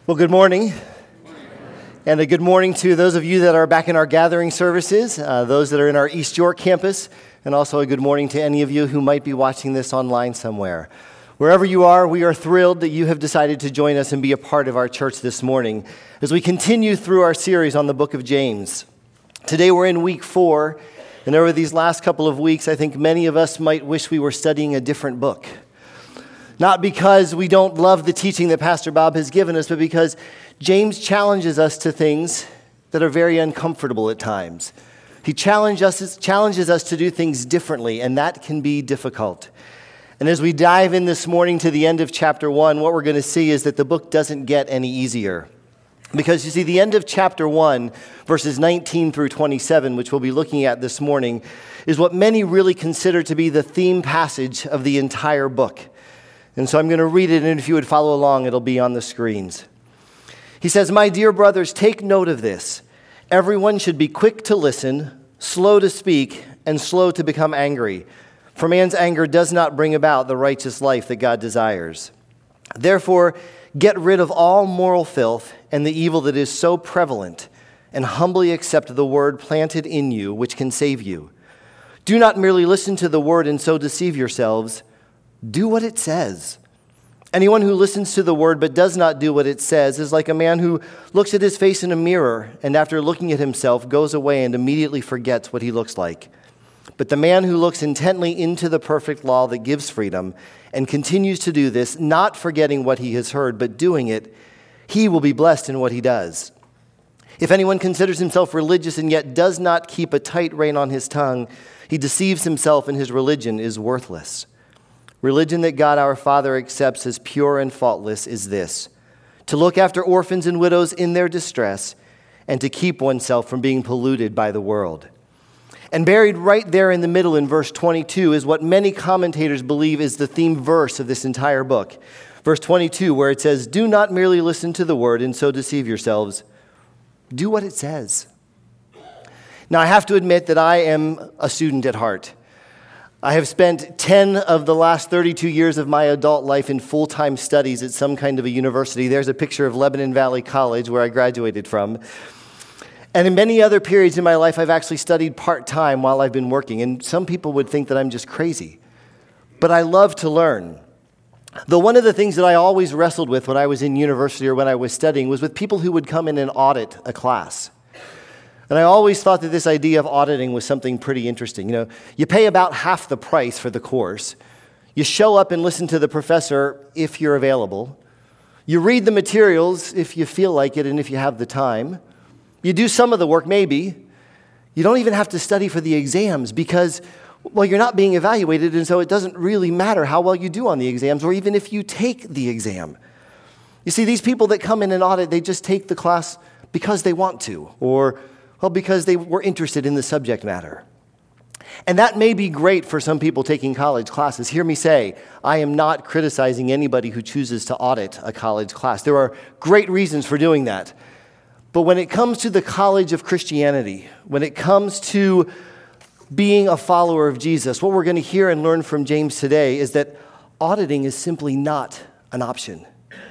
Well, good morning. And a good morning to those of you that are back in our gathering services, those that are in our East York campus, and also a good morning to any of you who might be watching this online somewhere. Wherever you are, we are thrilled that you have decided to join us and be a part of our church this morning as we continue through our series on the book of James. Today we're in week 4, and over these last couple of weeks, I think many of us might wish we were studying a different book. Not because we don't love the teaching that Pastor Bob has given us, but because James challenges us to things that are very uncomfortable at times. He challenges us to do things differently, and that can be difficult. And as we dive in this morning to the end of chapter 1, what we're going to see is that the book doesn't get any easier. Because you see, the end of chapter 1, verses 19 through 27, which we'll be looking at this morning, is what many really consider to be the theme passage of the entire book. And so I'm going to read it, and if you would follow along, it'll be on the screens. He says, "My dear brothers, take note of this. Everyone should be quick to listen, slow to speak, and slow to become angry. For man's anger does not bring about the righteous life that God desires. Therefore, get rid of all moral filth and the evil that is so prevalent, and humbly accept the word planted in you, which can save you. Do not merely listen to the word and so deceive yourselves. Do what it says. Anyone who listens to the word but does not do what it says is like a man who looks at his face in a mirror and after looking at himself goes away and immediately forgets what he looks like. But the man who looks intently into the perfect law that gives freedom and continues to do this, not forgetting what he has heard but doing it, he will be blessed in what he does. If anyone considers himself religious and yet does not keep a tight rein on his tongue, he deceives himself and his religion is worthless. Religion that God our Father accepts as pure and faultless is this: to look after orphans and widows in their distress and to keep oneself from being polluted by the world." And buried right there in the middle in verse 22 is what many commentators believe is the theme verse of this entire book. Verse 22, where it says, "Do not merely listen to the word and so deceive yourselves. Do what it says." Now, I have to admit that I am a student at heart. I have spent 10 of the last 32 years of my adult life in full-time studies at some kind of a university. There's a picture of Lebanon Valley College where I graduated from. And in many other periods in my life, I've actually studied part-time while I've been working. And some people would think that I'm just crazy. But I love to learn. Though one of the things that I always wrestled with when I was in university or when I was studying was with people who would come in and audit a class. And I always thought that this idea of auditing was something pretty interesting. You pay about half the price for the course. You show up and listen to the professor if you're available. You read the materials if you feel like it and if you have the time. You do some of the work, maybe. You don't even have to study for the exams because, well, you're not being evaluated, and so it doesn't really matter how well you do on the exams or even if you take the exam. You see, these people that come in and audit, they just take the class because they want to, or because they were interested in the subject matter. And that may be great for some people taking college classes. Hear me say, I am not criticizing anybody who chooses to audit a college class. There are great reasons for doing that. But when it comes to the college of Christianity, when it comes to being a follower of Jesus, what we're going to hear and learn from James today is that auditing is simply not an option.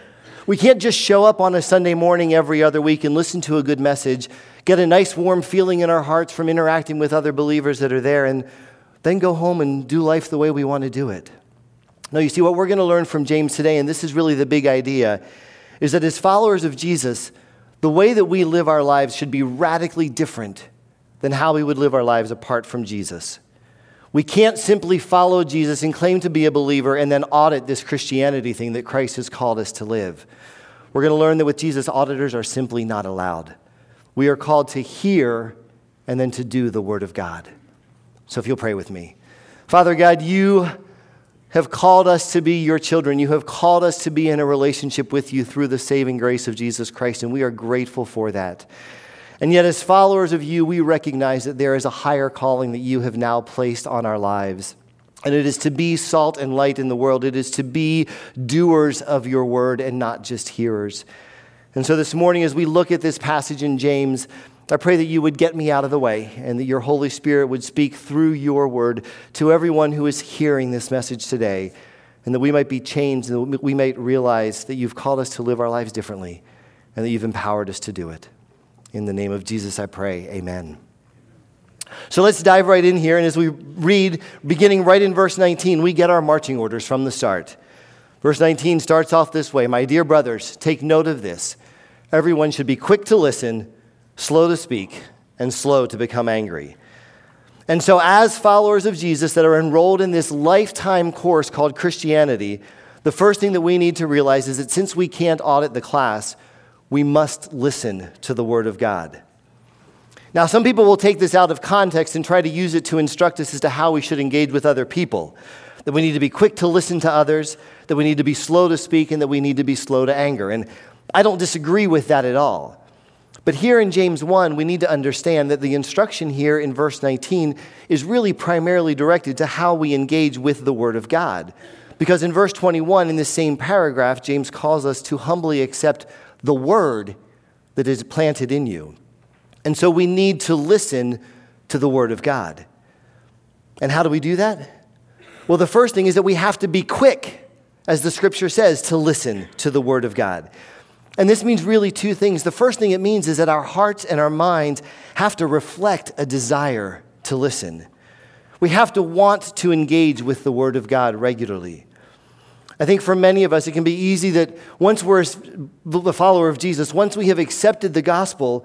We can't just show up on a Sunday morning every other week and listen to a good message, get a nice warm feeling in our hearts from interacting with other believers that are there, and then go home and do life the way we want to do it. No, you see, what we're going to learn from James today, and this is really the big idea, is that as followers of Jesus, the way that we live our lives should be radically different than how we would live our lives apart from Jesus. We can't simply follow Jesus and claim to be a believer and then audit this Christianity thing that Christ has called us to live. We're going to learn that with Jesus, auditors are simply not allowed. We are called to hear and then to do the Word of God. So if you'll pray with me. Father God, you have called us to be your children. You have called us to be in a relationship with you through the saving grace of Jesus Christ, and we are grateful for that. And yet, as followers of you, we recognize that there is a higher calling that you have now placed on our lives. And it is to be salt and light in the world. It is to be doers of your word and not just hearers. And so this morning, as we look at this passage in James, I pray that you would get me out of the way and that your Holy Spirit would speak through your word to everyone who is hearing this message today, and that we might be changed and that we might realize that you've called us to live our lives differently. and that you've empowered us to do it. In the name of Jesus, I pray, amen. So let's dive right in here, and as we read, beginning right in verse 19, we get our marching orders from the start. Verse 19 starts off this way: "My dear brothers, take note of this. Everyone should be quick to listen, slow to speak, and slow to become angry." And so as followers of Jesus that are enrolled in this lifetime course called Christianity, the first thing that we need to realize is that since we can't audit the class, we must listen to the Word of God. Now, some people will take this out of context and try to use it to instruct us as to how we should engage with other people. That we need to be quick to listen to others, that we need to be slow to speak, and that we need to be slow to anger. And I don't disagree with that at all. But here in James 1, we need to understand that the instruction here in verse 19 is really primarily directed to how we engage with the Word of God. Because in verse 21, in this same paragraph, James calls us to humbly accept the Word that is planted in you. And so we need to listen to the Word of God. And how do we do that? Well, the first thing is that we have to be quick, as the Scripture says, to listen to the Word of God. And this means really two things. The first thing it means is that our hearts and our minds have to reflect a desire to listen. We have to want to engage with the Word of God regularly. I think for many of us, it can be easy that once we're the follower of Jesus, once we have accepted the gospel,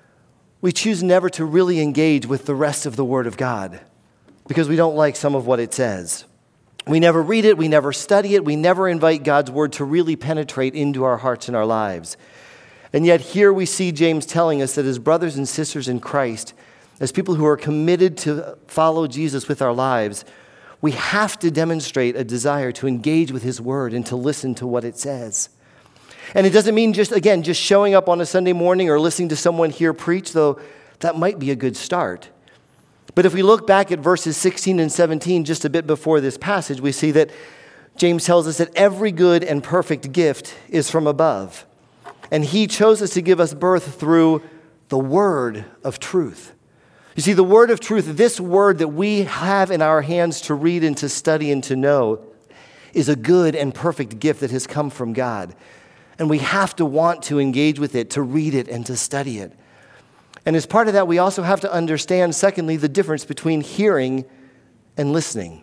we choose never to really engage with the rest of the Word of God because we don't like some of what it says. We never read it, we never study it, we never invite God's Word to really penetrate into our hearts and our lives. And yet here we see James telling us that as brothers and sisters in Christ, as people who are committed to follow Jesus with our lives, we have to demonstrate a desire to engage with His Word and to listen to what it says. And it doesn't mean just showing up on a Sunday morning or listening to someone here preach, though that might be a good start. But if we look back at verses 16 and 17, just a bit before this passage, we see that James tells us that every good and perfect gift is from above. And He chose us to give us birth through the Word of truth. You see, the Word of truth, this Word that we have in our hands to read and to study and to know, is a good and perfect gift that has come from God. And we have to want to engage with it, to read it, and to study it. And as part of that, we also have to understand, secondly, the difference between hearing and listening.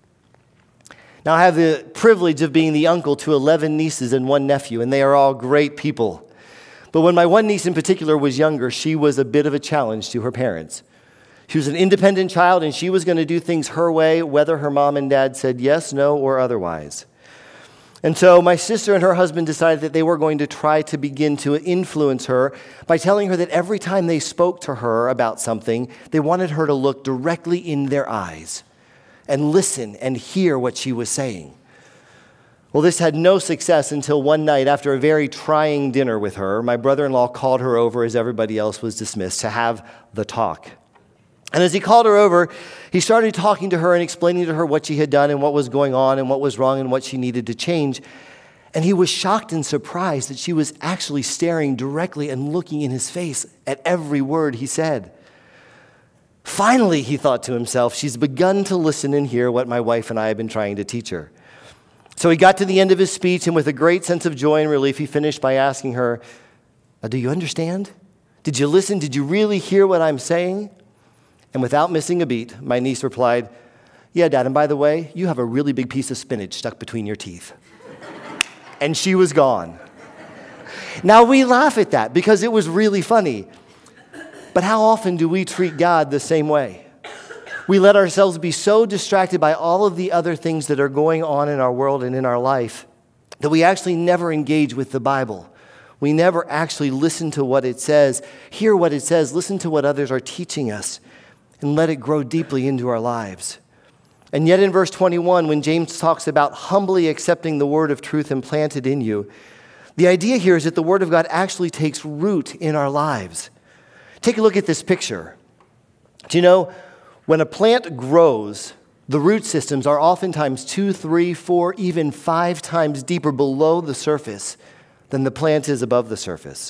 Now, I have the privilege of being the uncle to 11 nieces and 1 nephew, and they are all great people. But when my one niece in particular was younger, she was a bit of a challenge to her parents. She was an independent child, and she was going to do things her way, whether her mom and dad said yes, no, or otherwise. And so my sister and her husband decided that they were going to try to begin to influence her by telling her that every time they spoke to her about something, they wanted her to look directly in their eyes and listen and hear what she was saying. Well, this had no success until one night after a very trying dinner with her, my brother-in-law called her over as everybody else was dismissed to have the talk. And as he called her over, he started talking to her and explaining to her what she had done and what was going on and what was wrong and what she needed to change. And he was shocked and surprised that she was actually staring directly and looking in his face at every word he said. Finally, he thought to himself, she's begun to listen and hear what my wife and I have been trying to teach her. So he got to the end of his speech, and with a great sense of joy and relief, he finished by asking her, do you understand? Did you listen? Did you really hear what I'm saying? And without missing a beat, my niece replied, yeah, Dad, and by the way, you have a really big piece of spinach stuck between your teeth. And she was gone. Now, we laugh at that because it was really funny. But how often do we treat God the same way? We let ourselves be so distracted by all of the other things that are going on in our world and in our life that we actually never engage with the Bible. We never actually listen to what it says, hear what it says, listen to what others are teaching us, and let it grow deeply into our lives. And yet in verse 21, when James talks about humbly accepting the word of truth implanted in you, the idea here is that the word of God actually takes root in our lives. Take a look at this picture. Do you know, when a plant grows, the root systems are oftentimes 2, 3, 4, even 5 times deeper below the surface than the plant is above the surface.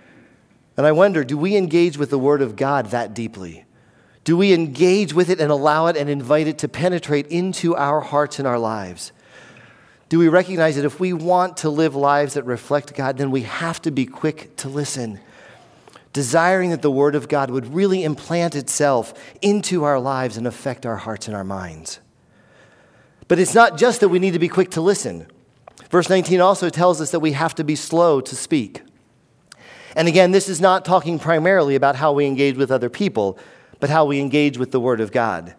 And I wonder, do we engage with the word of God that deeply? Do we engage with it and allow it and invite it to penetrate into our hearts and our lives? do we recognize that if we want to live lives that reflect God, then we have to be quick to listen, desiring that the Word of God would really implant itself into our lives and affect our hearts and our minds. But it's not just that we need to be quick to listen. Verse 19 also tells us that we have to be slow to speak. And again, this is not talking primarily about how we engage with other people, but how we engage with the Word of God.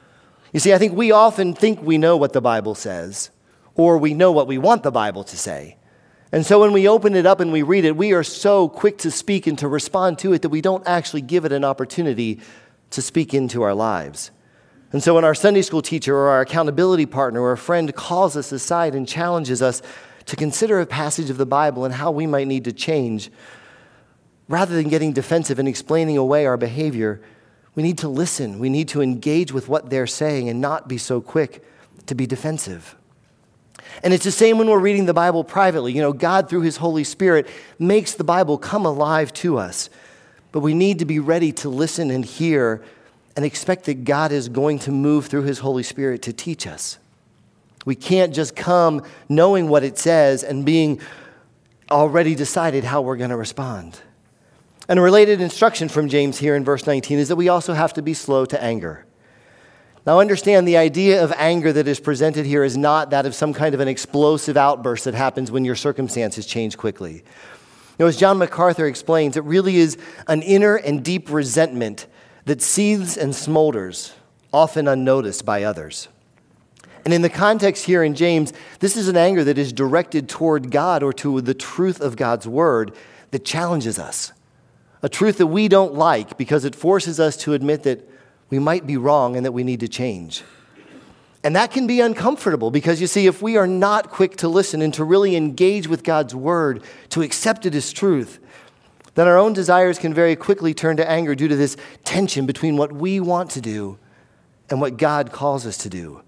You see, I think we often think we know what the Bible says, or we know what we want the Bible to say. And so when we open it up and we read it, we are so quick to speak and to respond to it that we don't actually give it an opportunity to speak into our lives. And so when our Sunday school teacher or our accountability partner or a friend calls us aside and challenges us to consider a passage of the Bible and how we might need to change, rather than getting defensive and explaining away our behavior, we need to listen. We need to engage with what they're saying and not be so quick to be defensive. And it's the same when we're reading the Bible privately. You know, God, through His Holy Spirit, makes the Bible come alive to us. But we need to be ready to listen and hear and expect that God is going to move through His Holy Spirit to teach us. We can't just come knowing what it says and being already decided how we're going to respond. And a related instruction from James here in verse 19 is that we also have to be slow to anger. Now understand, the idea of anger that is presented here is not that of some kind of an explosive outburst that happens when your circumstances change quickly. You know, as John MacArthur explains, it really is an inner and deep resentment that seethes and smolders, often unnoticed by others. And in the context here in James, this is an anger that is directed toward God or to the truth of God's word that challenges us. A truth that we don't like because it forces us to admit that we might be wrong and that we need to change. And that can be uncomfortable because, you see, if we are not quick to listen and to really engage with God's word, to accept it as truth, then our own desires can very quickly turn to anger due to this tension between what we want to do and what God calls us to do.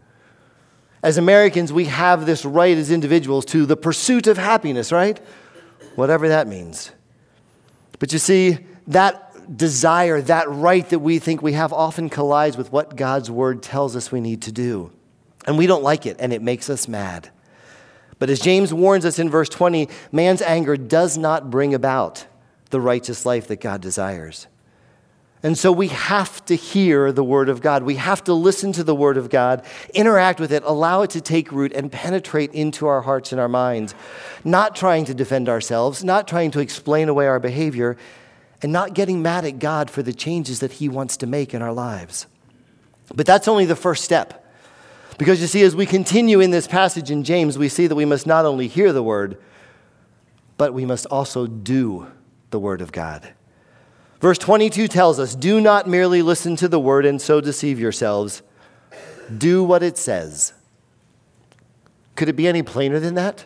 As Americans, we have this right as individuals to the pursuit of happiness, right? Whatever that means. But you see, that desire, that right that we think we have often collides with what God's word tells us we need to do. And we don't like it, and it makes us mad. But as James warns us in verse 20, man's anger does not bring about the righteous life that God desires. And so we have to hear the word of God. We have to listen to the word of God, interact with it, allow it to take root and penetrate into our hearts and our minds, not trying to defend ourselves, not trying to explain away our behavior, and not getting mad at God for the changes that He wants to make in our lives. But that's only the first step. Because you see, as we continue in this passage in James, we see that we must not only hear the word, but we must also do the word of God. Verse 22 tells us, do not merely listen to the word and so deceive yourselves. Do what it says. Could it be any plainer than that?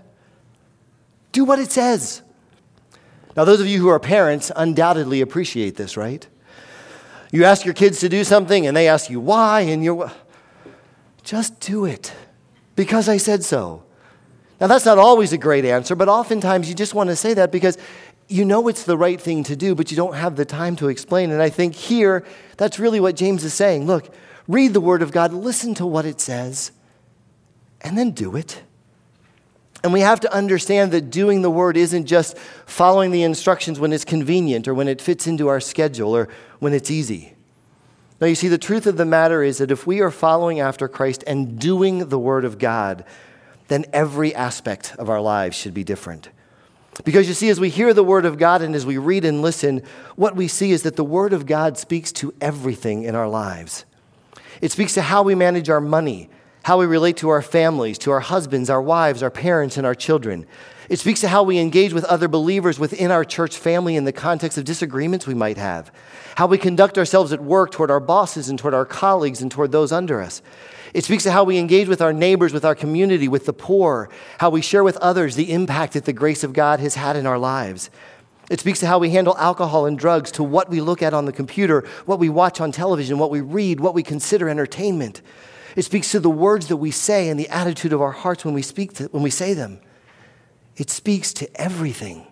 Do what it says. Now, those of you who are parents undoubtedly appreciate this, right? You ask your kids to do something and they ask you why, and you're, just do it because I said so. Now, that's not always a great answer, but oftentimes you just want to say that because you know it's the right thing to do, but you don't have the time to explain. And I think here, that's really what James is saying. Look, read the word of God, listen to what it says, and then do it. And we have to understand that doing the word isn't just following the instructions when it's convenient or when it fits into our schedule or when it's easy. Now, you see, the truth of the matter is that if we are following after Christ and doing the word of God, then every aspect of our lives should be different. Because you see, as we hear the word of God and as we read and listen, what we see is that the word of God speaks to everything in our lives. It speaks to how we manage our money, how we relate to our families, to our husbands, our wives, our parents, and our children. It speaks to how we engage with other believers within our church family in the context of disagreements we might have, how we conduct ourselves at work toward our bosses and toward our colleagues and toward those under us. It speaks to how we engage with our neighbors, with our community, with the poor, how we share with others the impact that the grace of God has had in our lives. It speaks to how we handle alcohol and drugs, to what we look at on the computer, what we watch on television, what we read, what we consider entertainment. It speaks to the words that we say and the attitude of our hearts when we say them. It speaks to everything.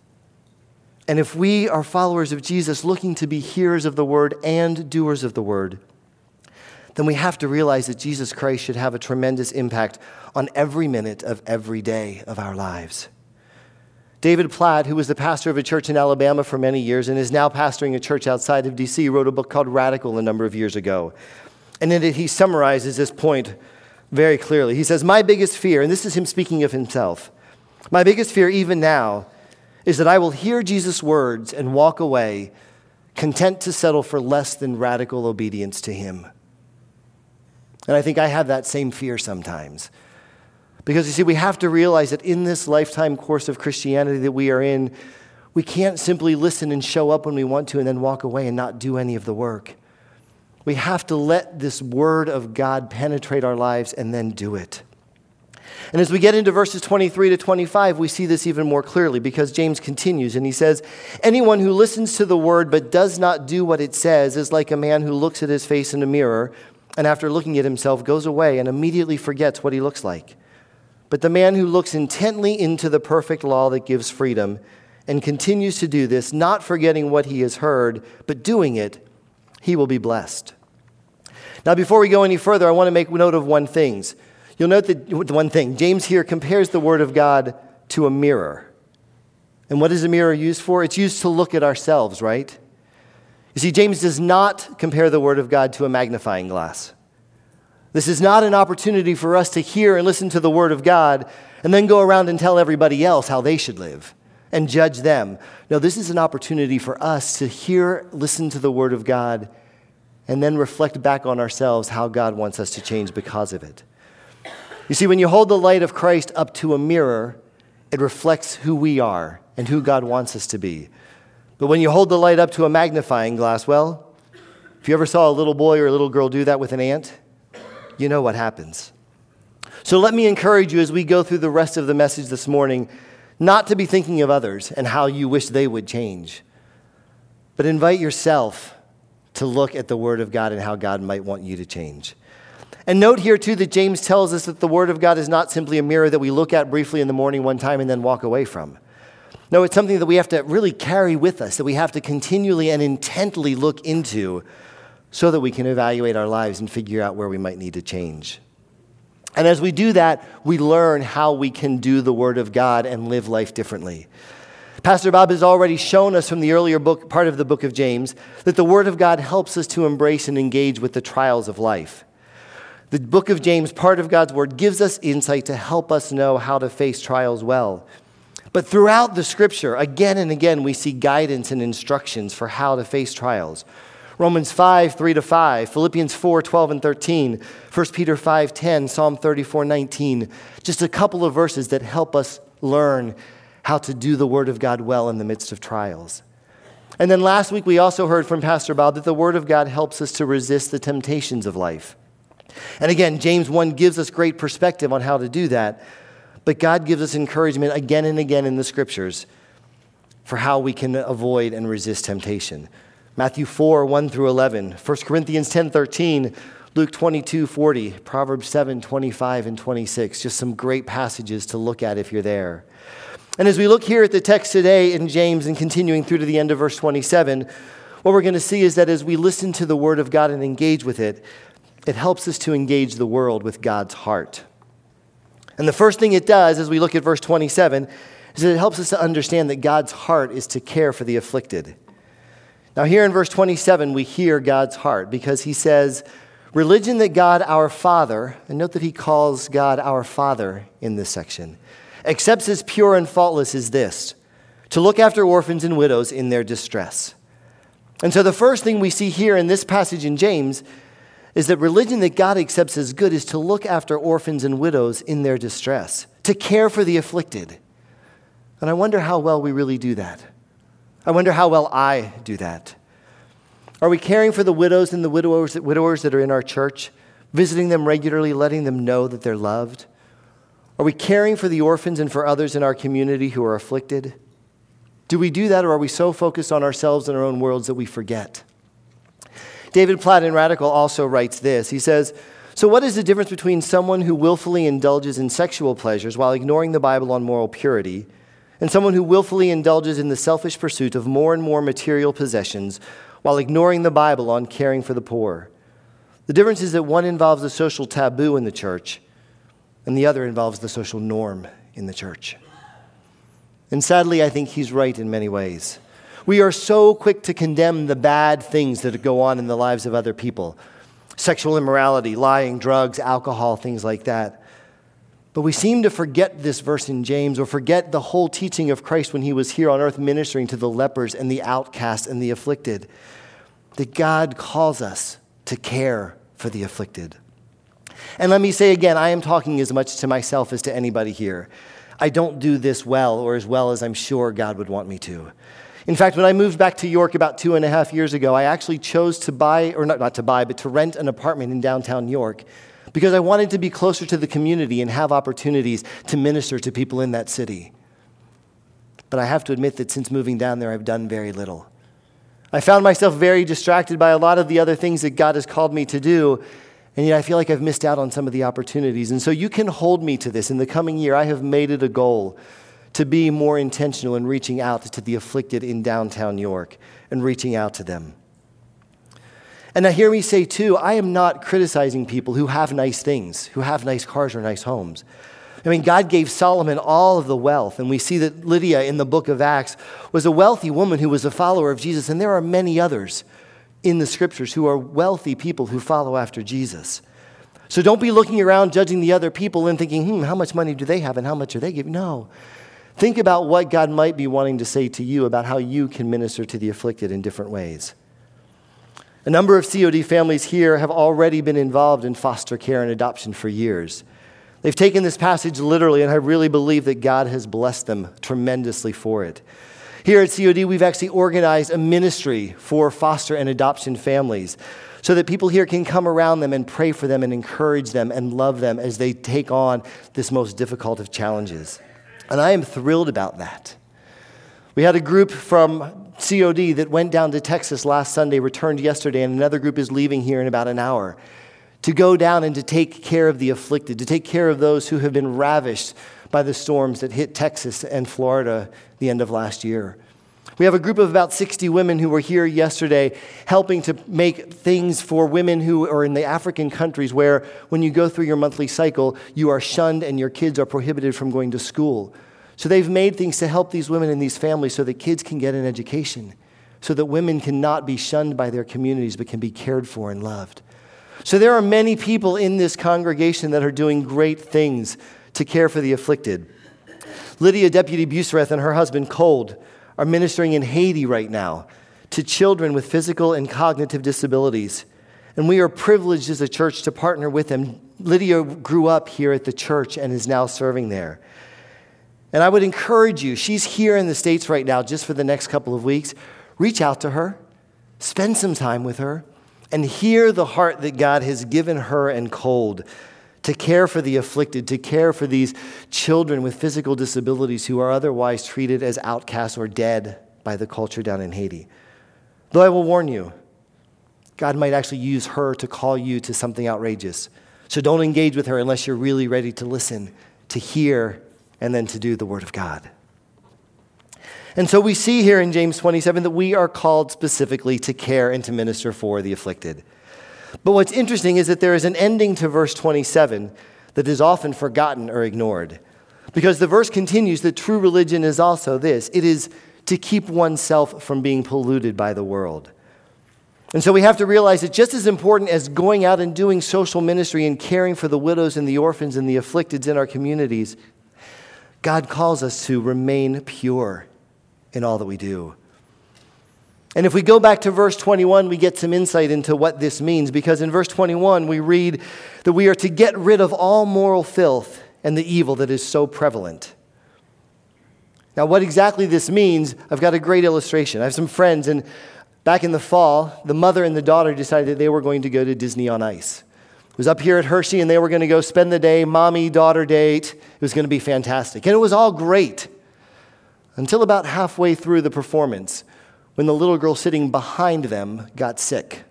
And if we are followers of Jesus looking to be hearers of the word and doers of the word, then we have to realize that Jesus Christ should have a tremendous impact on every minute of every day of our lives. David Platt, who was the pastor of a church in Alabama for many years and is now pastoring a church outside of D.C., wrote a book called Radical a number of years ago. And in it, he summarizes this point very clearly. He says, my biggest fear, and this is him speaking of himself, my biggest fear even now is that I will hear Jesus' words and walk away content to settle for less than radical obedience to him. And I think I have that same fear sometimes. Because you see, we have to realize that in this lifetime course of Christianity that we are in, we can't simply listen and show up when we want to and then walk away and not do any of the work. We have to let this word of God penetrate our lives and then do it. And as we get into verses 23 to 25, we see this even more clearly because James continues and he says, anyone who listens to the word but does not do what it says is like a man who looks at his face in a mirror and after looking at himself goes away and immediately forgets what he looks like. But the man who looks intently into the perfect law that gives freedom and continues to do this, not forgetting what he has heard, but doing it, he will be blessed. Now, before we go any further, I want to make note of one thing. You'll note that one thing. James here compares the word of God to a mirror. And what is a mirror used for? It's used to look at ourselves, right? You see, James does not compare the word of God to a magnifying glass. This is not an opportunity for us to hear and listen to the word of God and then go around and tell everybody else how they should live and judge them. No, this is an opportunity for us to hear, listen to the word of God, and then reflect back on ourselves how God wants us to change because of it. You see, when you hold the light of Christ up to a mirror, it reflects who we are and who God wants us to be. But when you hold the light up to a magnifying glass, well, if you ever saw a little boy or a little girl do that with an ant, you know what happens. So let me encourage you as we go through the rest of the message this morning, not to be thinking of others and how you wish they would change, but invite yourself to look at the Word of God and how God might want you to change. And note here, too, that James tells us that the Word of God is not simply a mirror that we look at briefly in the morning one time and then walk away from. No, it's something that we have to really carry with us, that we have to continually and intently look into so that we can evaluate our lives and figure out where we might need to change. And as we do that, we learn how we can do the Word of God and live life differently. Pastor Bob has already shown us from the earlier part of the book of James that the Word of God helps us to embrace and engage with the trials of life. The book of James, part of God's Word, gives us insight to help us know how to face trials well. But throughout the Scripture, again and again, we see guidance and instructions for how to face trials. Romans 5, 3-5, Philippians 4, 12 and 13, 1 Peter 5, 10, Psalm 34, 19. Just a couple of verses that help us learn how to do the Word of God well in the midst of trials. And then last week, we also heard from Pastor Bob that the Word of God helps us to resist the temptations of life. And again, James 1 gives us great perspective on how to do that, but God gives us encouragement again and again in the Scriptures for how we can avoid and resist temptation. Matthew 4, 1-11, 1 Corinthians 10, 13, Luke 22, 40, Proverbs 7, 25 and 26. Just some great passages to look at if you're there. And as we look here at the text today in James and continuing through to the end of verse 27, what we're going to see is that as we listen to the Word of God and engage with it, it helps us to engage the world with God's heart. And the first thing it does as we look at verse 27 is that it helps us to understand that God's heart is to care for the afflicted. Now here in verse 27, we hear God's heart because he says, religion that God our Father, and note that he calls God our Father in this section, accepts as pure and faultless is this, to look after orphans and widows in their distress. And so the first thing we see here in this passage in James is that religion that God accepts as good is to look after orphans and widows in their distress, to care for the afflicted. And I wonder how well we really do that. I wonder how well I do that. Are we caring for the widows and the widowers that are in our church, visiting them regularly, letting them know that they're loved? Are we caring for the orphans and for others in our community who are afflicted? Do we do that, or are we so focused on ourselves and our own worlds that we forget? David Platt in Radical also writes this. He says, so what is the difference between someone who willfully indulges in sexual pleasures while ignoring the Bible on moral purity and someone who willfully indulges in the selfish pursuit of more and more material possessions while ignoring the Bible on caring for the poor? The difference is that one involves a social taboo in the church, and the other involves the social norm in the church. And sadly, I think he's right in many ways. We are so quick to condemn the bad things that go on in the lives of other people. Sexual immorality, lying, drugs, alcohol, things like that. But we seem to forget this verse in James, or forget the whole teaching of Christ when he was here on earth ministering to the lepers and the outcast and the afflicted. That God calls us to care for the afflicted. And let me say again, I am talking as much to myself as to anybody here. I don't do this well, or as well as I'm sure God would want me to. In fact, when I moved back to York about 2.5 years ago, I actually chose to buy, or not to buy, but to rent an apartment in downtown York because I wanted to be closer to the community and have opportunities to minister to people in that city. But I have to admit that since moving down there, I've done very little. I found myself very distracted by a lot of the other things that God has called me to do, and yet I feel like I've missed out on some of the opportunities. And so you can hold me to this. In the coming year, I have made it a goal to be more intentional in reaching out to the afflicted in downtown York and reaching out to them. And now hear me say too, I am not criticizing people who have nice things, who have nice cars or nice homes. I mean, God gave Solomon all of the wealth, and we see that Lydia in the book of Acts was a wealthy woman who was a follower of Jesus, and there are many others in the scriptures who are wealthy people who follow after Jesus. So don't be looking around judging the other people and thinking, how much money do they have and how much are they giving? No. Think about what God might be wanting to say to you about how you can minister to the afflicted in different ways. A number of COD families here have already been involved in foster care and adoption for years. They've taken this passage literally, and I really believe that God has blessed them tremendously for it. Here at COD, we've actually organized a ministry for foster and adoption families so that people here can come around them and pray for them and encourage them and love them as they take on this most difficult of challenges. And I am thrilled about that. We had a group from COD that went down to Texas last Sunday, returned yesterday, and another group is leaving here in about an hour to go down and to take care of the afflicted, to take care of those who have been ravished by the storms that hit Texas and Florida the end of last year. We have a group of about 60 women who were here yesterday helping to make things for women who are in the African countries where when you go through your monthly cycle, you are shunned and your kids are prohibited from going to school. So they've made things to help these women and these families so that kids can get an education, so that women cannot be shunned by their communities but can be cared for and loved. So there are many people in this congregation that are doing great things to care for the afflicted. Lydia Deputy Busereth and her husband Cold are ministering in Haiti right now to children with physical and cognitive disabilities. And we are privileged as a church to partner with them. Lydia grew up here at the church and is now serving there. And I would encourage you, she's here in the States right now just for the next couple of weeks. Reach out to her, spend some time with her, and hear the heart that God has given her and Cold to care for the afflicted, to care for these children with physical disabilities who are otherwise treated as outcasts or dead by the culture down in Haiti. Though I will warn you, God might actually use her to call you to something outrageous. So don't engage with her unless you're really ready to listen, to hear, and then to do the Word of God. And so we see here in James 27 that we are called specifically to care and to minister for the afflicted. But what's interesting is that there is an ending to verse 27 that is often forgotten or ignored. Because the verse continues that true religion is also this. It is to keep oneself from being polluted by the world. And so we have to realize that just as important as going out and doing social ministry and caring for the widows and the orphans and the afflicted in our communities, God calls us to remain pure in all that we do. And if we go back to verse 21, we get some insight into what this means, because in verse 21, we read that we are to get rid of all moral filth and the evil that is so prevalent. Now, what exactly this means, I've got a great illustration. I have some friends, and back in the fall, the mother and the daughter decided that they were going to go to Disney on Ice. It was up here at Hershey, and they were going to go spend the day, mommy-daughter date. It was going to be fantastic. And it was all great until about halfway through the performance, when the little girl sitting behind them got sick,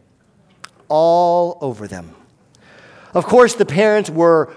all over them. Of course, the parents were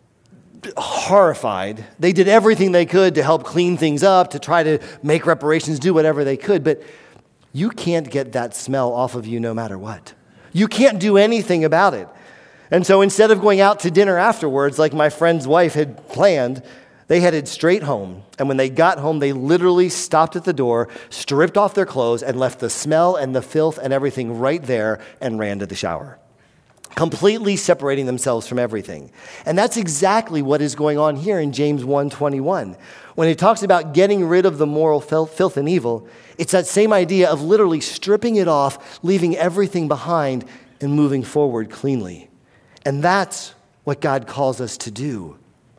horrified. They did everything they could to help clean things up, to try to make reparations, do whatever they could, but you can't get that smell off of you no matter what. You can't do anything about it. And so instead of going out to dinner afterwards, like my friend's wife had planned, they headed straight home. And when they got home, they literally stopped at the door, stripped off their clothes, and left the smell and the filth and everything right there and ran to the shower, completely separating themselves from everything. And that's exactly what is going on here in James 1:21. When it talks about getting rid of the moral filth and evil, it's that same idea of literally stripping it off, leaving everything behind, and moving forward cleanly. And that's what God calls us to do.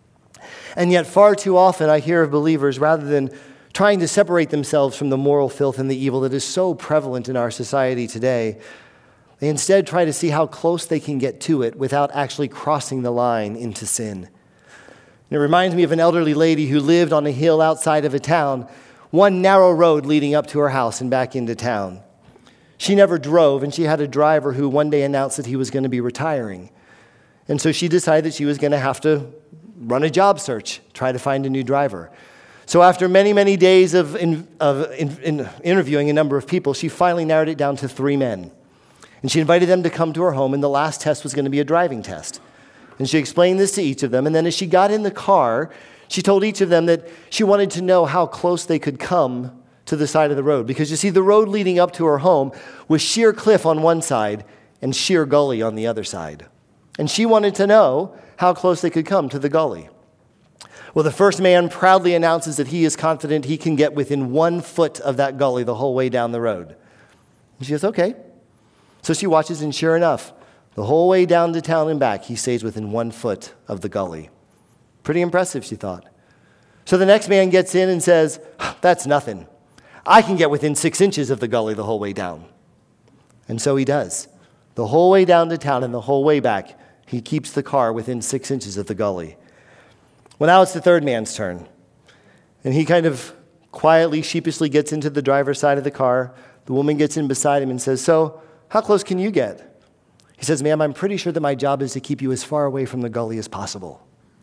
And yet far too often I hear of believers, rather than trying to separate themselves from the moral filth and the evil that is so prevalent in our society today, they instead try to see how close they can get to it without actually crossing the line into sin. And it reminds me of an elderly lady who lived on a hill outside of a town, one narrow road leading up to her house and back into town. She never drove, and she had a driver who one day announced that he was going to be retiring. And so she decided that she was going to have to run a job search, try to find a new driver. So after many, many days of interviewing a number of people, she finally narrowed it down to 3 men. And she invited them to come to her home, and the last test was going to be a driving test. And she explained this to each of them, and then as she got in the car, she told each of them that she wanted to know how close they could come to the side of the road. Because you see, the road leading up to her home was sheer cliff on one side and sheer gully on the other side. And she wanted to know how close they could come to the gully. Well, the first man proudly announces that he is confident he can get within 1 foot of that gully the whole way down the road. And she goes, okay. So she watches, and sure enough, the whole way down to town and back, he stays within 1 foot of the gully. Pretty impressive, she thought. So the next man gets in and says, that's nothing. I can get within 6 inches of the gully the whole way down. And so he does. The whole way down to town and the whole way back, he keeps the car within 6 inches of the gully. Well, now it's the third man's turn. And he kind of quietly, sheepishly gets into the driver's side of the car. The woman gets in beside him and says, so, how close can you get? He says, ma'am, I'm pretty sure that my job is to keep you as far away from the gully as possible.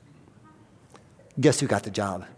Guess who got the job?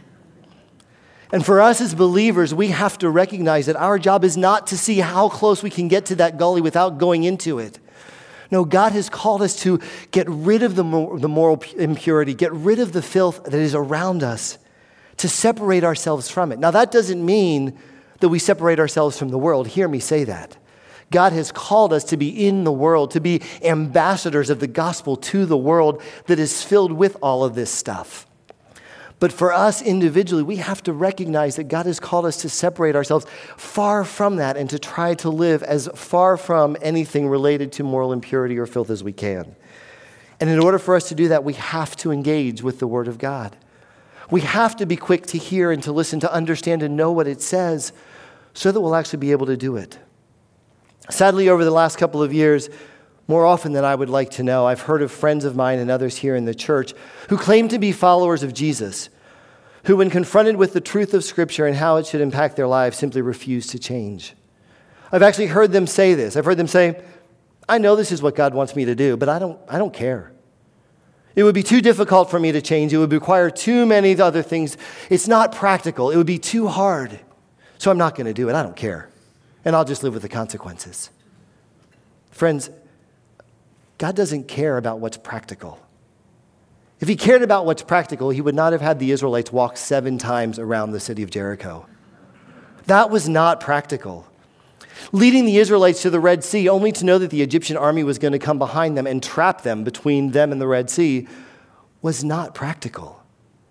And for us as believers, we have to recognize that our job is not to see how close we can get to that gully without going into it. No, God has called us to get rid of the moral impurity, get rid of the filth that is around us, to separate ourselves from it. Now, that doesn't mean that we separate ourselves from the world. Hear me say that. God has called us to be in the world, to be ambassadors of the gospel to the world that is filled with all of this stuff. But for us individually, we have to recognize that God has called us to separate ourselves far from that and to try to live as far from anything related to moral impurity or filth as we can. And in order for us to do that, we have to engage with the Word of God. We have to be quick to hear and to listen, to understand and know what it says so that we'll actually be able to do it. Sadly, over the last couple of years, more often than I would like to know, I've heard of friends of mine and others here in the church who claim to be followers of Jesus, who, when confronted with the truth of Scripture and how it should impact their lives, simply refuse to change. I've actually heard them say this. I've heard them say, I know this is what God wants me to do, but I don't care. It would be too difficult for me to change. It would require too many other things. It's not practical. It would be too hard. So I'm not going to do it. I don't care. And I'll just live with the consequences. Friends, God doesn't care about what's practical. If he cared about what's practical, he would not have had the Israelites walk 7 times around the city of Jericho. That was not practical. Leading the Israelites to the Red Sea only to know that the Egyptian army was going to come behind them and trap them between them and the Red Sea was not practical.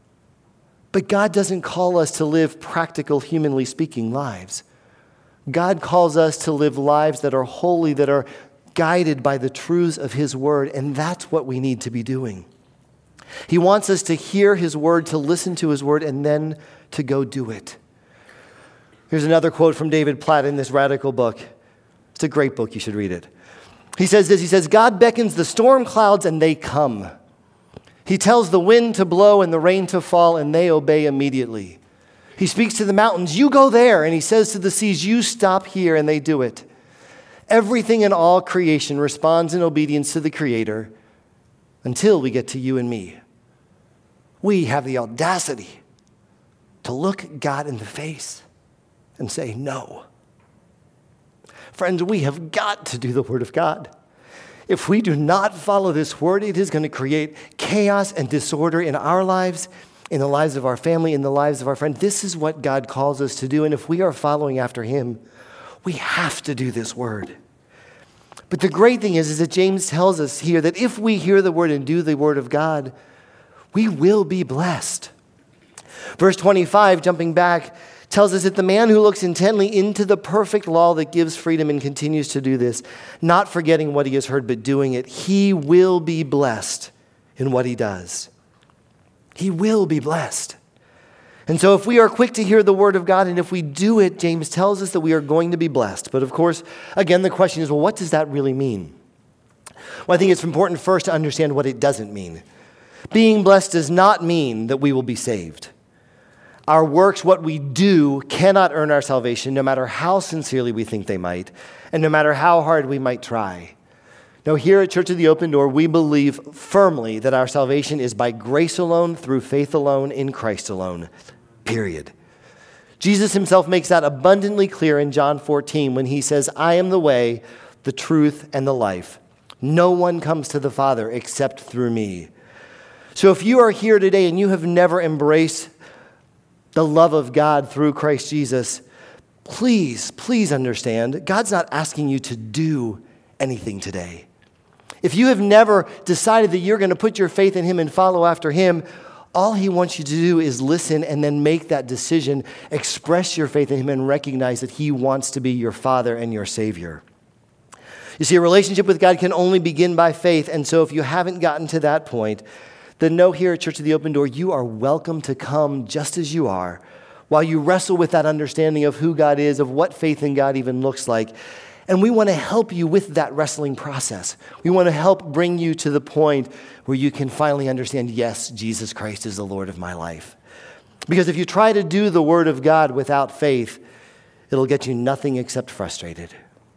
But God doesn't call us to live practical, humanly speaking, lives. God calls us to live lives that are holy, that are guided by the truths of his word, and that's what we need to be doing. He wants us to hear his word, to listen to his word, and then to go do it. Here's another quote from David Platt in this radical book. It's a great book. You should read it. He says this. He says, God beckons the storm clouds and they come. He tells the wind to blow and the rain to fall and they obey immediately. He speaks to the mountains, you go there. And he says to the seas, you stop here, and they do it. Everything in all creation responds in obedience to the Creator until we get to you and me. We have the audacity to look God in the face and say no. Friends, we have got to do the Word of God. If we do not follow this Word, it is going to create chaos and disorder in our lives, in the lives of our family, in the lives of our friends. This is what God calls us to do, and if we are following after Him, we have to do this Word. But the great thing is that James tells us here that if we hear the Word and do the Word of God, we will be blessed. Verse 25, jumping back, tells us that the man who looks intently into the perfect law that gives freedom and continues to do this, not forgetting what he has heard but doing it, he will be blessed in what he does. He will be blessed. And so if we are quick to hear the word of God and if we do it, James tells us that we are going to be blessed. But of course, again, the question is, well, what does that really mean? Well, I think it's important first to understand what it doesn't mean. Being blessed does not mean that we will be saved. Our works, what we do, cannot earn our salvation, no matter how sincerely we think they might, and no matter how hard we might try. Now, here at Church of the Open Door, we believe firmly that our salvation is by grace alone, through faith alone, in Christ alone, period. Jesus himself makes that abundantly clear in John 14 when he says, I am the way, the truth, and the life. No one comes to the Father except through me. So if you are here today and you have never embraced the love of God through Christ Jesus, please understand, God's not asking you to do anything today. If you have never decided that you're going to put your faith in Him and follow after Him, all He wants you to do is listen and then make that decision, express your faith in Him, and recognize that He wants to be your Father and your Savior. You see, a relationship with God can only begin by faith, and so if you haven't gotten to that point, then know here at Church of the Open Door, you are welcome to come just as you are while you wrestle with that understanding of who God is, of what faith in God even looks like. And we want to help you with that wrestling process. We want to help bring you to the point where you can finally understand, yes, Jesus Christ is the Lord of my life. Because if you try to do the Word of God without faith, it'll get you nothing except frustrated.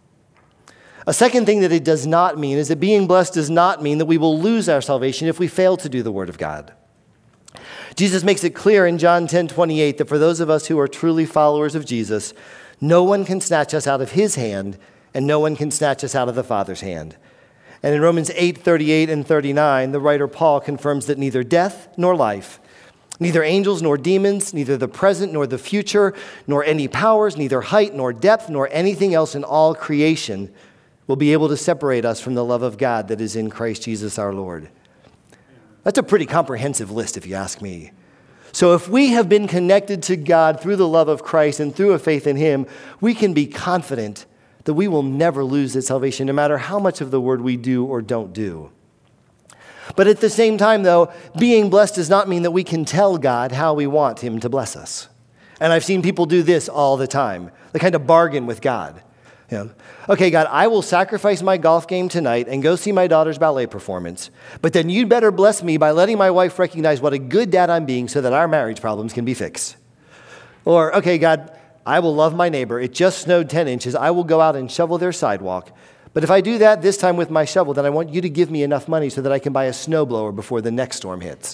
A second thing that it does not mean is that being blessed does not mean that we will lose our salvation if we fail to do the Word of God. Jesus makes it clear in John 10:28 that for those of us who are truly followers of Jesus, no one can snatch us out of His hand, and no one can snatch us out of the Father's hand. And in Romans 8:38 and 39, the writer Paul confirms that neither death nor life, neither angels nor demons, neither the present nor the future, nor any powers, neither height nor depth, nor anything else in all creation will be able to separate us from the love of God that is in Christ Jesus our Lord. That's a pretty comprehensive list, if you ask me. So if we have been connected to God through the love of Christ and through a faith in Him, we can be confident that we will never lose that salvation, no matter how much of the Word we do or don't do. But at the same time, though, being blessed does not mean that we can tell God how we want Him to bless us. And I've seen people do this all the time. They kind of bargain with God. You know, okay, God, I will sacrifice my golf game tonight and go see my daughter's ballet performance, but then you'd better bless me by letting my wife recognize what a good dad I'm being so that our marriage problems can be fixed. Or, okay, God, I will love my neighbor. It just snowed 10 inches. I will go out and shovel their sidewalk. But if I do that this time with my shovel, then I want you to give me enough money so that I can buy a snowblower before the next storm hits.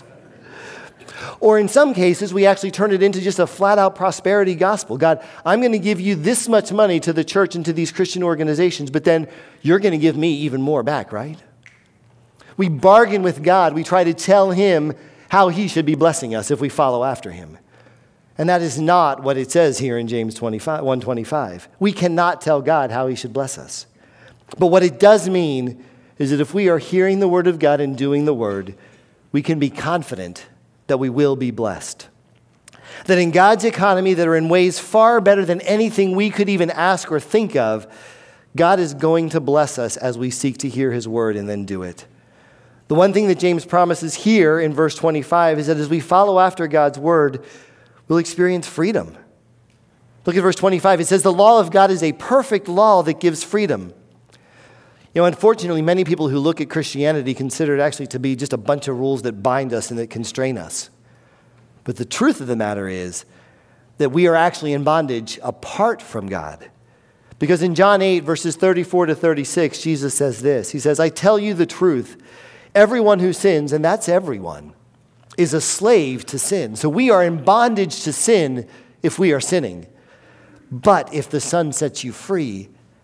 Or in some cases, we actually turn it into just a flat-out prosperity gospel. God, I'm going to give you this much money to the church and to these Christian organizations, but then you're going to give me even more back, right? We bargain with God. We try to tell Him how He should be blessing us if we follow after Him. And that is not what it says here in James 1:25. We cannot tell God how He should bless us. But what it does mean is that if we are hearing the Word of God and doing the Word, we can be confident that we will be blessed. That in God's economy that are in ways far better than anything we could even ask or think of, God is going to bless us as we seek to hear His word and then do it. The one thing that James promises here in verse 25 is that as we follow after God's word, we'll experience freedom. Look at verse 25. It says, the law of God is a perfect law that gives freedom. You know, unfortunately, many people who look at Christianity consider it actually to be just a bunch of rules that bind us and that constrain us. But the truth of the matter is that we are actually in bondage apart from God. Because in John 8, verses 34 to 36, Jesus says this. He says, I tell you the truth, everyone who sins, and that's everyone, is a slave to sin. So we are in bondage to sin if we are sinning. But if the Son sets you free,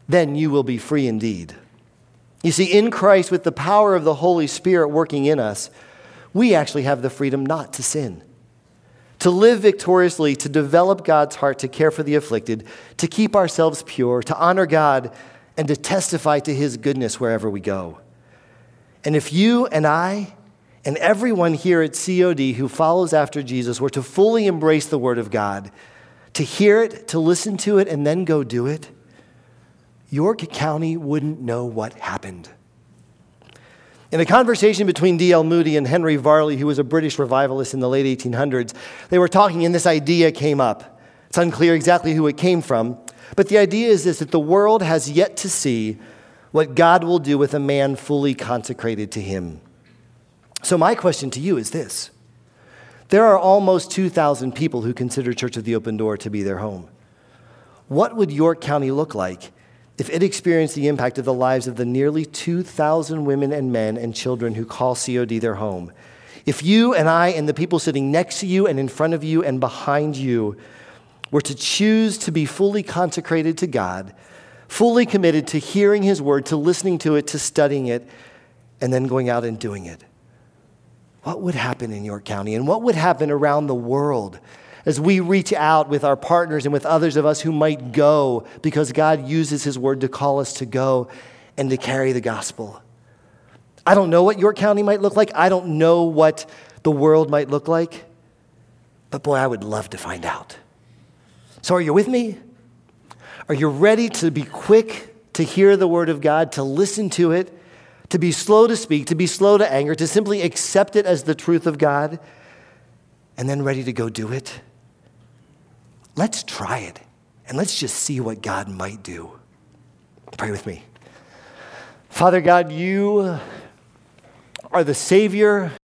then you will be free indeed. You see, in Christ, with the power of the Holy Spirit working in us, we actually have the freedom not to sin, to live victoriously, to develop God's heart, to care for the afflicted, to keep ourselves pure, to honor God, and to testify to his goodness wherever we go. And if you and I and everyone here at COD who follows after Jesus were to fully embrace the Word of God, to hear it, to listen to it, and then go do it, York County wouldn't know what happened. In a conversation between D.L. Moody and Henry Varley, who was a British revivalist in the late 1800s, they were talking and this idea came up. It's unclear exactly who it came from, but the idea is this, that the world has yet to see what God will do with a man fully consecrated to him. So my question to you is this. There are almost 2,000 people who consider Church of the Open Door to be their home. What would York County look like if it experienced the impact of the lives of the nearly 2,000 women and men and children who call COD their home? If you and I and the people sitting next to you and in front of you and behind you were to choose to be fully consecrated to God, fully committed to hearing his word, to listening to it, to studying it, and then going out and doing it, what would happen in York County and what would happen around the world as we reach out with our partners and with others of us who might go because God uses his word to call us to go and to carry the gospel? I don't know what York County might look like. I don't know what the world might look like. But boy, I would love to find out. So are you with me? Are you ready to be quick to hear the word of God, to listen to it, to be slow to speak, to be slow to anger, to simply accept it as the truth of God, and then ready to go do it? Let's try it, and let's just see what God might do. Pray with me. Father God, you are the Savior